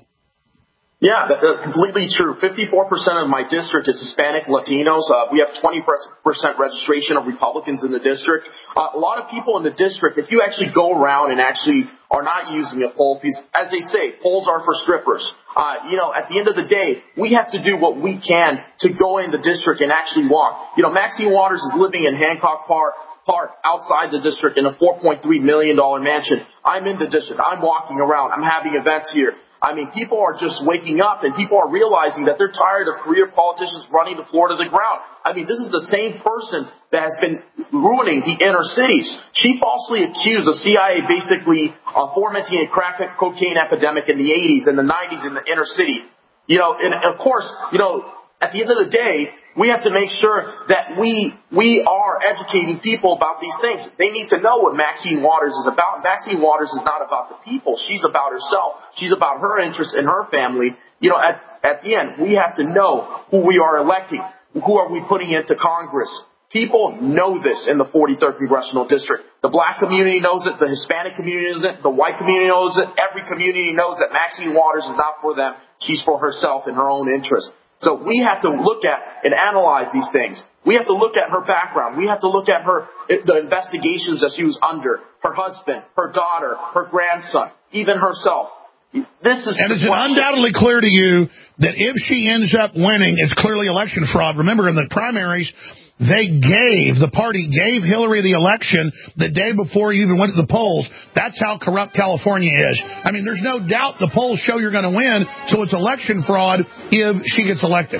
Yeah, that's completely true. fifty-four percent of my district is Hispanic Latinos. Uh, we have twenty percent registration of Republicans in the district. Uh, a lot of people in the district, if you actually go around and actually are not using a poll, because as they say, polls are for strippers. Uh, you know, at the end of the day, we have to do what we can to go in the district and actually walk. You know, Maxine Waters is living in Hancock Park. Park outside the district in a four point three million dollars mansion. I'm in the district. I'm walking around. I'm having events here. I mean, people are just waking up, and people are realizing that they're tired of career politicians running the floor to the ground. I mean, this is the same person that has been ruining the inner cities. She falsely accused the C I A basically of fomenting a crack cocaine epidemic in the eighties and the nineties in the inner city. You know, and of course, you know, at the end of the day, we have to make sure that we we are educating people about these things. They need to know what Maxine Waters is about. Maxine Waters is not about the people. She's about herself. She's about her interests and her family. You know, at, at the end, we have to know who we are electing. Who are we putting into Congress? People know this in the forty-third Congressional District. The black community knows it. The Hispanic community knows it. The white community knows it. Every community knows that Maxine Waters is not for them. She's for herself and her own interests. So we have to look at and analyze these things. We have to look at her background. We have to look at her, the investigations that she was under, her husband, her daughter, her grandson, even herself. This is and it's undoubtedly clear to you that if she ends up winning, it's clearly election fraud. Remember, in the primaries, they gave, the party gave Hillary the election the day before you even went to the polls. That's how corrupt California is. I mean, there's no doubt the polls show you're going to win, so it's election fraud if she gets elected.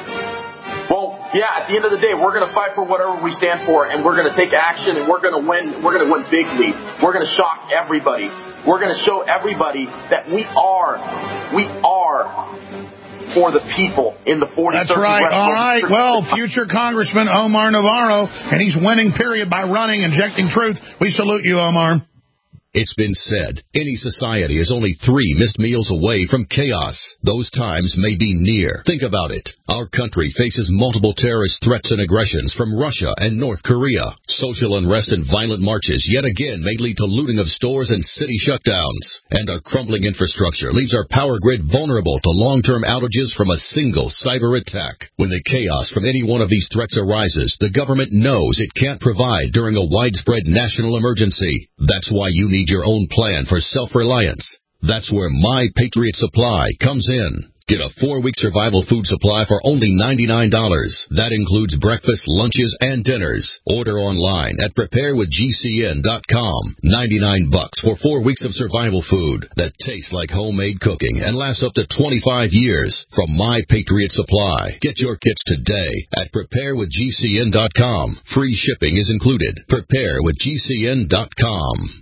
Well, yeah, at the end of the day, we're going to fight for whatever we stand for, and we're going to take action, and we're going to win. We're going to win bigly. We're going to shock everybody. We're going to show everybody that we are, we are for the people in the forty-third. That's right. All right. Well, future Congressman Omar Navarro, and he's winning, period, by running, injecting truth. We salute you, Omar. It's been said, any society is only three missed meals away from chaos. Those times may be near. Think about it. Our country faces multiple terrorist threats and aggressions from Russia and North Korea. Social unrest and violent marches yet again may lead to looting of stores and city shutdowns. And our crumbling infrastructure leaves our power grid vulnerable to long-term outages from a single cyber attack. When the chaos from any one of these threats arises, the government knows it can't provide during a widespread national emergency. That's why you need your own plan for self-reliance. That's where My Patriot Supply comes in. Get a four-week survival food supply for only ninety-nine dollars. That includes breakfast, lunches, and dinners. Order online at prepare with G C N dot com. ninety-nine bucks for four weeks of survival food that tastes like homemade cooking and lasts up to twenty-five years from My Patriot Supply. Get your kits today at prepare with G C N dot com. Free shipping is included. prepare with G C N dot com.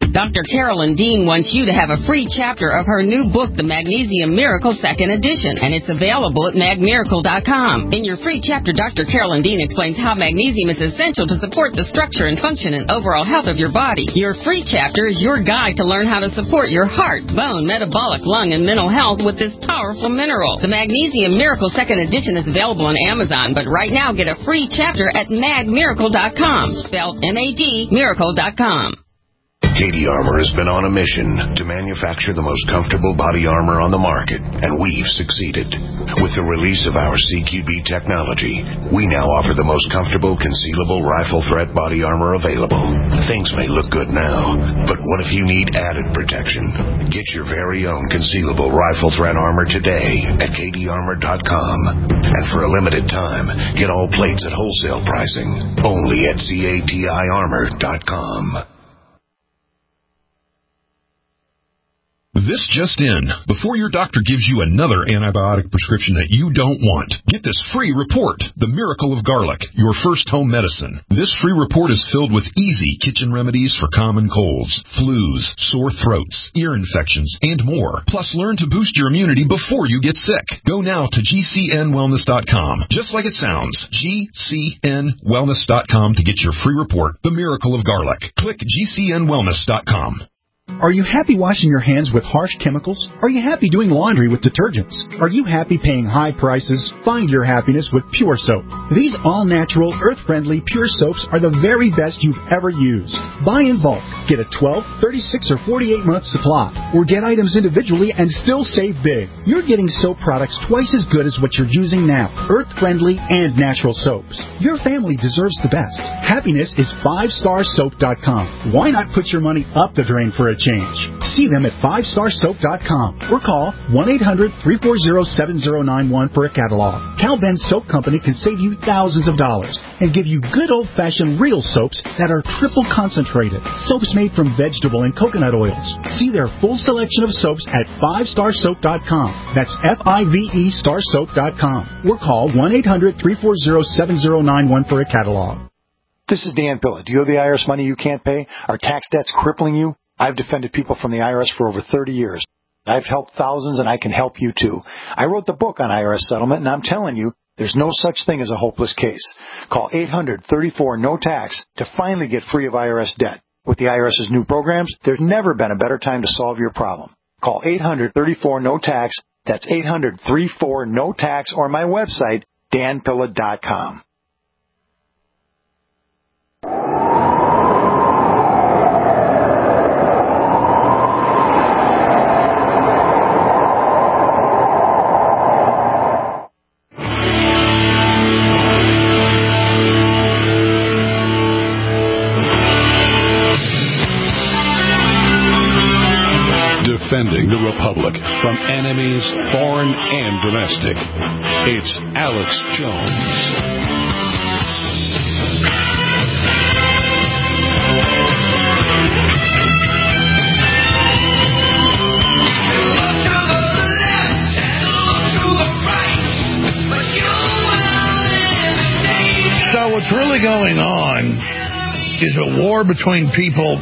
Doctor Carolyn Dean wants you to have a free chapter of her new book, The Magnesium Miracle Second Edition, and it's available at mag miracle dot com. In your free chapter, Doctor Carolyn Dean explains how magnesium is essential to support the structure and function and overall health of your body. Your free chapter is your guide to learn how to support your heart, bone, metabolic, lung, and mental health with this powerful mineral. The Magnesium Miracle Second Edition is available on Amazon, but right now get a free chapter at mag miracle dot com, spelled M A G, miracle dot com. Katie Armor has been on a mission to manufacture the most comfortable body armor on the market, and we've succeeded. With the release of our C Q B technology, we now offer the most comfortable concealable rifle threat body armor available. Things may look good now, but what if you need added protection? Get your very own concealable rifle threat armor today at katie armor dot com. And for a limited time, get all plates at wholesale pricing only at cati armor dot com. This just in. Before your doctor gives you another antibiotic prescription that you don't want, get this free report, The Miracle of Garlic, your first home medicine. This free report is filled with easy kitchen remedies for common colds, flus, sore throats, ear infections, and more. Plus, learn to boost your immunity before you get sick. Go now to G C N wellness dot com. Just like it sounds, G C N wellness dot com to get your free report, The Miracle of Garlic. Click G C N wellness dot com. Are you happy washing your hands with harsh chemicals? Are you happy doing laundry with detergents? Are you happy paying high prices? Find your happiness with Pure Soap. These all-natural, earth-friendly Pure Soaps are the very best you've ever used. Buy in bulk. Get a twelve, thirty-six, or forty-eight month supply. Or get items individually and still save big. You're getting soap products twice as good as what you're using now. Earth-friendly and natural soaps. Your family deserves the best. Happiness is five star soap dot com. Why not put your money up the drain for a change? See them at five star soap dot com or call one eight hundred, three four zero, seven zero nine one for a catalog. Cal Ben Soap Company can save you thousands of dollars and give you good old-fashioned real soaps that are triple concentrated. Soaps made from vegetable and coconut oils. See their full selection of soaps at five star soap dot com. That's F I V E star soap dot com or call one eight hundred, three four zero, seven zero nine one for a catalog. This is Dan Pilla. Do you have the I R S money you can't pay? Are tax debts crippling you? I've defended people from the I R S for over thirty years. I've helped thousands, and I can help you, too. I wrote the book on I R S settlement, and I'm telling you, there's no such thing as a hopeless case. Call eight hundred, thirty-four, no tax to finally get free of I R S debt. With the IRS's new programs, there's never been a better time to solve your problem. Call eight hundred, thirty-four, no tax. That's eight hundred, thirty-four, no tax, or my website, dan pilla dot com. Defending the Republic from enemies, foreign and domestic. It's Alex Jones. So what's really going on is a war between people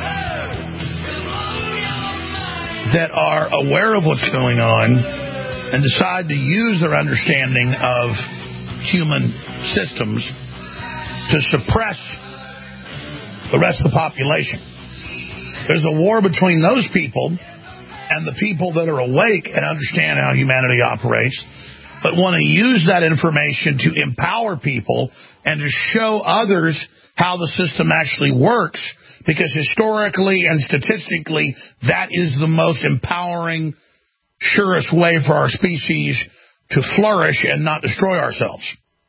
that are aware of what's going on and decide to use their understanding of human systems to suppress the rest of the population. There's a war between those people and the people that are awake and understand how humanity operates, but want to use that information to empower people and to show others how the system actually works, because historically and statistically, that is the most empowering, surest way for our species to flourish and not destroy ourselves.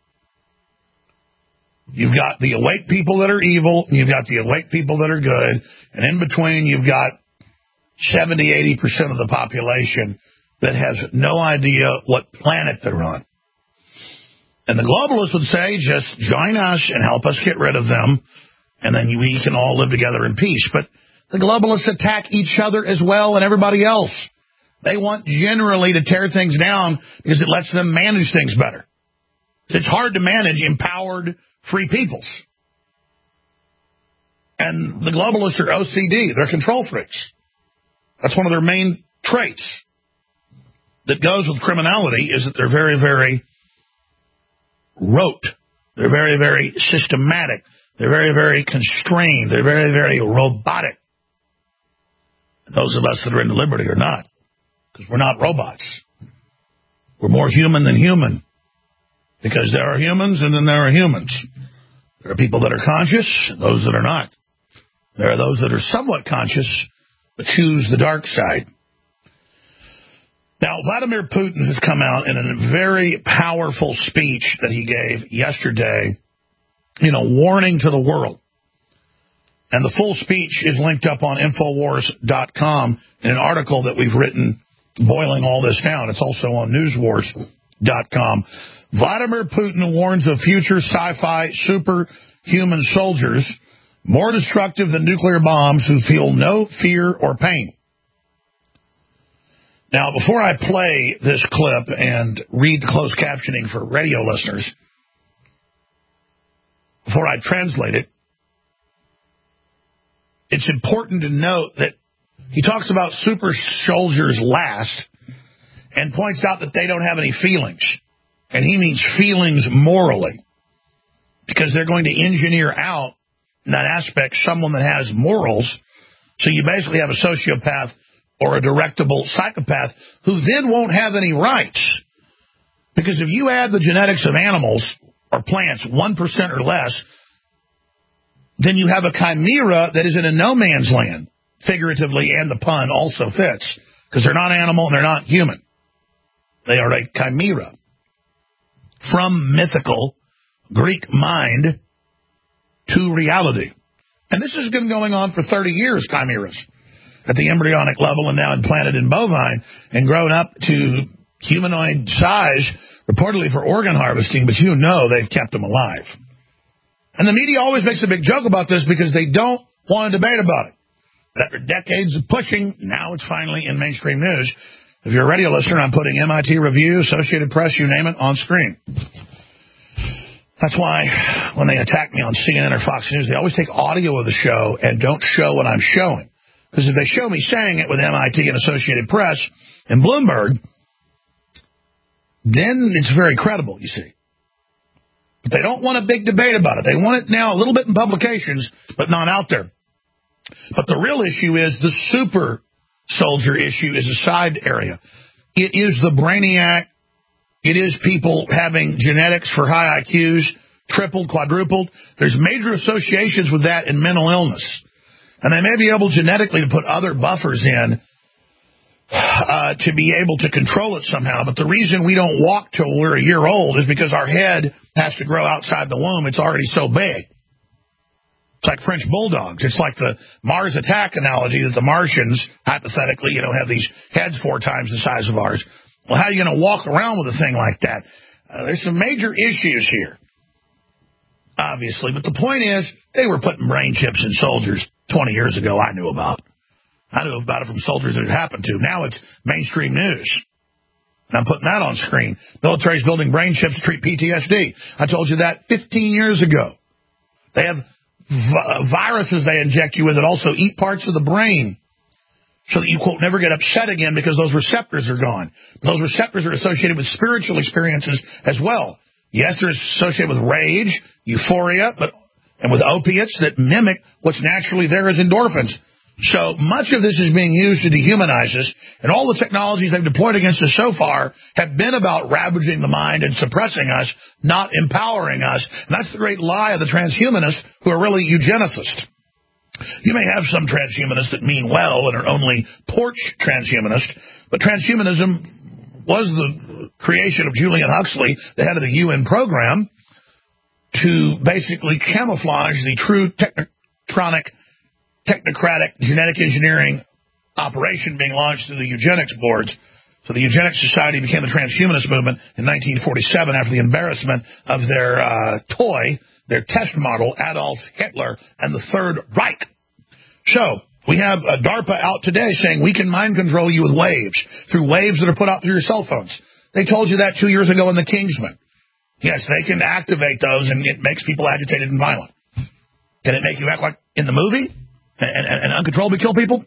You've got the awake people that are evil, and you've got the awake people that are good, and in between you've got seventy, eighty percent of the population that has no idea what planet they're on. And the globalists would say, just join us and help us get rid of them, and then we can all live together in peace. But the globalists attack each other as well and everybody else. They want generally to tear things down because it lets them manage things better. It's hard to manage empowered, free peoples. And the globalists are O C D. They're control freaks. That's one of their main traits that goes with criminality, is that they're very, very rote. They're very, very systematic. They're very, very constrained. They're very, very robotic. And those of us that are into liberty are not, because we're not robots. We're more human than human, because there are humans and then there are humans. There are people that are conscious and those that are not. There are those that are somewhat conscious but choose the dark side. Now, Vladimir Putin has come out in a very powerful speech that he gave yesterday, you know, warning to the world. And the full speech is linked up on Infowars dot com in an article that we've written boiling all this down. It's also on Newswars dot com. Vladimir Putin warns of future sci-fi superhuman soldiers more destructive than nuclear bombs who feel no fear or pain. Now, before I play this clip and read the closed captioning for radio listeners, before I translate it, it's important to note that he talks about super soldiers last and points out that they don't have any feelings. And he means feelings morally, because they're going to engineer out in that aspect someone that has morals. So you basically have a sociopath or a directable psychopath who then won't have any rights. Because if you add the genetics of animals or plants one percent or less, then you have a chimera that is in a no man's land, figuratively, and the pun also fits, because they're not animal and they're not human. They are a chimera. From mythical Greek mind to reality. And this has been going on for thirty years, chimeras, at the embryonic level and now implanted in bovine and grown up to humanoid size, reportedly for organ harvesting, but you know they've kept them alive. And the media always makes a big joke about this because they don't want to debate about it. After decades of pushing, now it's finally in mainstream news. If you're a radio listener, I'm putting M I T Review, Associated Press, you name it, on screen. That's why when they attack me on C N N or Fox News, they always take audio of the show and don't show what I'm showing. Because if they show me saying it with M I T and Associated Press and Bloomberg, then it's very credible, you see. But they don't want a big debate about it. They want it now a little bit in publications, but not out there. But the real issue is the super soldier issue is a side area. It is the brainiac. It is people having genetics for high I Qs, tripled, quadrupled. There's major associations with that in mental illness. And they may be able genetically to put other buffers in uh, to be able to control it somehow. But the reason we don't walk till we're a year old is because our head has to grow outside the womb. It's already so big. It's like French bulldogs. It's like the Mars attack analogy that the Martians, hypothetically, you know, have these heads four times the size of ours. Well, how are you going to walk around with a thing like that? Uh, there's some major issues here, obviously. But the point is, they were putting brain chips in soldiers twenty years ago. I knew about. I knew about it from soldiers that it happened to. Now it's mainstream news. And I'm putting that on screen. Military's building brain chips to treat P T S D. I told you that fifteen years ago. They have v- viruses they inject you with that also eat parts of the brain, so that you, quote, never get upset again because those receptors are gone. Those receptors are associated with spiritual experiences as well. Yes, they're associated with rage, euphoria, but and with opiates that mimic what's naturally there as endorphins. So much of this is being used to dehumanize us, and all the technologies they've deployed against us so far have been about ravaging the mind and suppressing us, not empowering us. And that's the great lie of the transhumanists, who are really eugenicists. You may have some transhumanists that mean well and are only porch transhumanists, but transhumanism was the creation of Julian Huxley, the head of the U N program, to basically camouflage the true technotronic, technocratic genetic engineering operation being launched through the eugenics boards. So the Eugenics Society became the transhumanist movement in nineteen forty-seven after the embarrassment of their uh, toy, their test model, Adolf Hitler and the Third Reich. So we have uh, DARPA out today saying we can mind control you with waves, through waves that are put out through your cell phones. They told you that two years ago in the Kingsman. Yes, they can activate those, and it makes people agitated and violent. Can it make you act like in the movie and, and, and uncontrollably kill people?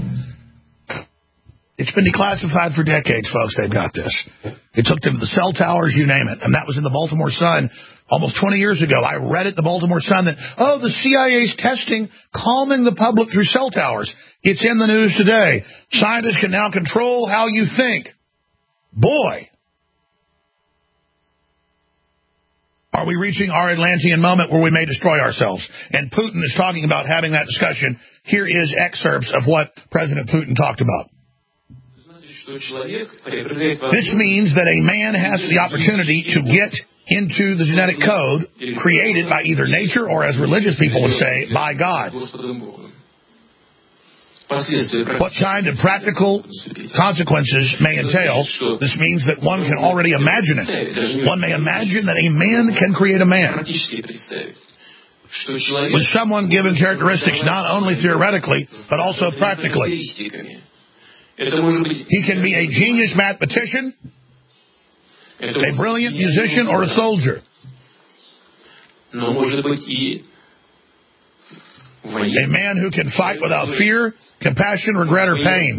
It's been declassified for decades, folks. They've got this. It took them to the cell towers, you name it. And that was in the Baltimore Sun almost twenty years ago. I read it, the Baltimore Sun, that, oh, the C I A's testing, calming the public through cell towers. It's in the news today. Scientists can now control how you think. Boy. Are we reaching our Atlantean moment where we may destroy ourselves? And Putin is talking about having that discussion. Here is excerpts of what President Putin talked about. This means that a man has the opportunity to get into the genetic code created by either nature or, as religious people would say, by God. What kind of practical consequences may entail? This means that one can already imagine it. One may imagine that a man can create a man. With someone given characteristics not only theoretically, but also practically. He can be a genius mathematician, a brilliant musician, or a soldier. A man who can fight without fear, compassion, regret, or pain.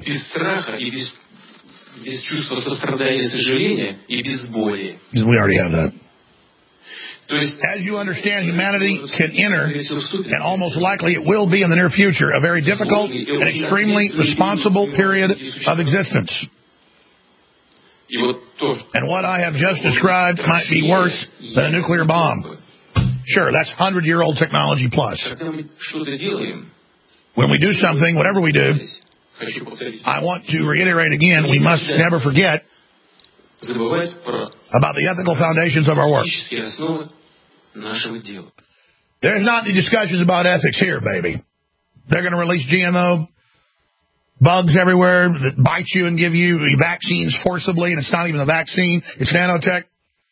We already have that. As you understand, humanity can enter, and almost likely it will be in the near future, a very difficult and extremely responsible period of existence. And what I have just described might be worse than a nuclear bomb. Sure, that's hundred-year-old technology plus. When we do something, whatever we do, I want to reiterate again, we must never forget about the ethical foundations of our work. There's not any discussions about ethics here, baby. They're going to release G M O bugs everywhere that bite you and give you vaccines forcibly, and it's not even a vaccine, it's nanotech.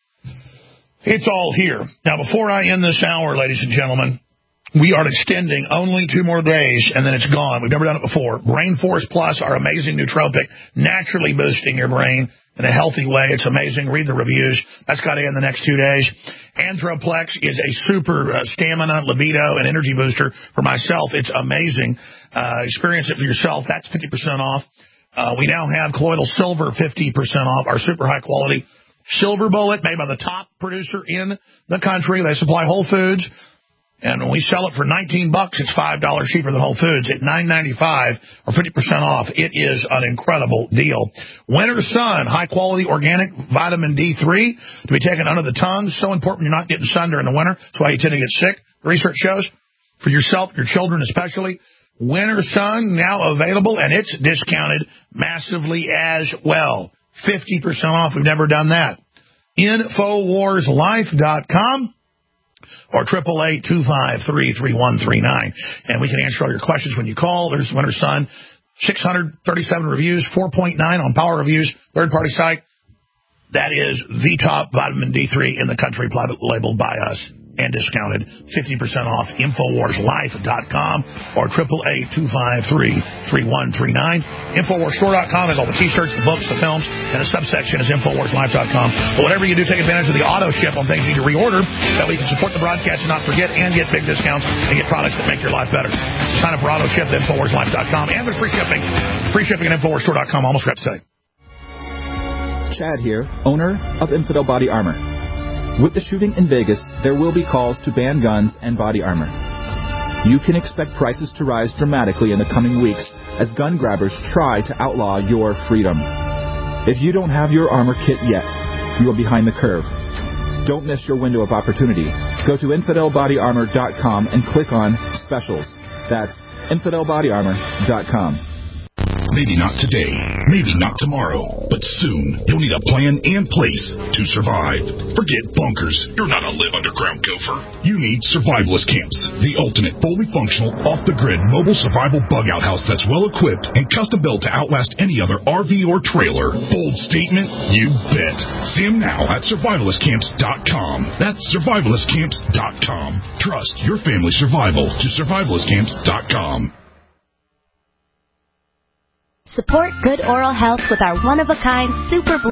It's all here. Now, before I end this hour, ladies and gentlemen, we are extending only two more days, and then it's gone. We've never done it before. Brain Force Plus, our amazing nootropic, naturally boosting your brain in a healthy way. It's amazing. Read the reviews. That's got to end the next two days. Anthroplex is a super uh, stamina, libido, and energy booster for myself. It's amazing. Uh, experience it for yourself. That's fifty percent off. Uh, we now have Colloidal Silver fifty percent off, our super high-quality Silver Bullet made by the top producer in the country. They supply Whole Foods. And when we sell it for nineteen bucks, it's five dollars cheaper than Whole Foods. At nine ninety-five or fifty percent off, it is an incredible deal. Winter Sun, high-quality organic vitamin D three to be taken under the tongue. So important you're not getting sun during the winter. That's why you tend to get sick. The research shows. For yourself, your children especially. Winter Sun now available, and it's discounted massively as well. fifty percent off. We've never done that. Infowars Life dot com. Or triple eight two five three three one three nine. And we can answer all your questions when you call. There's Winter Sun, six hundred thirty-seven reviews, four point nine on Power Reviews, third-party site. That is the top vitamin D three in the country, private labeled by us and discounted. fifty percent off, Infowars Life dot com or triple eight two five three three one three nine. Infowars Store dot com has all the T-shirts, the books, the films, and the subsection is Infowars Life dot com. But whatever you do, take advantage of the auto ship on things you need to reorder. That way you can support the broadcast and not forget, and get big discounts and get products that make your life better. So sign up for auto ship at Infowars Life dot com. And there's free shipping. Free shipping at Infowars Store dot com. Almost forgot to say. Chad here, owner of Infidel Body Armor. With the shooting in Vegas, there will be calls to ban guns and body armor. You can expect prices to rise dramatically in the coming weeks as gun grabbers try to outlaw your freedom. If you don't have your armor kit yet, you are behind the curve. Don't miss your window of opportunity. Go to Infidel Body Armor dot com and click on Specials. That's Infidel Body Armor dot com. Maybe not today, maybe not tomorrow, but soon you'll need a plan and place to survive. Forget bunkers. You're not a live underground gopher. You need survivalist camps, the ultimate fully functional, off-the-grid mobile survival bug-out house that's well-equipped and custom-built to outlast any other R V or trailer. Bold statement? You bet. See them now at survivalist camps dot com. That's survivalist camps dot com. Trust your family's survival to survivalist camps dot com. Support good oral health with our one-of-a-kind Super Blue